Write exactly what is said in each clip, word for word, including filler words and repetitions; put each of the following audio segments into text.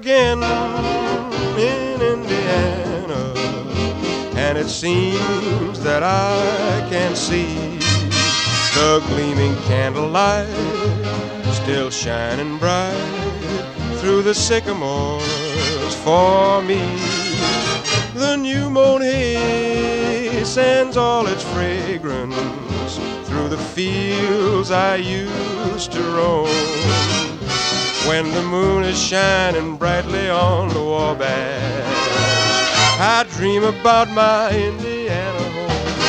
again in Indiana, and it seems that I can see the gleaming candlelight still shining bright through the sycamores for me. The new mown hay sends all its fragrance through the fields I used to roam. When the moon is shining brightly on the Wabash, I dream about my Indiana home.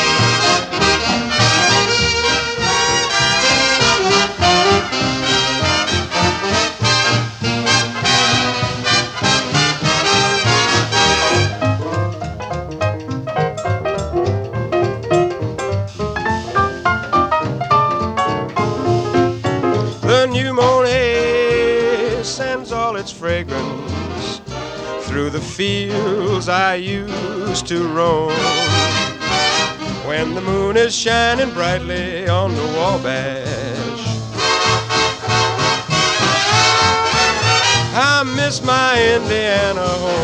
The new mown hay sends all its fragrance through the fields I used to roam. When the moon is shining brightly on the Wabash, I miss my Indiana home.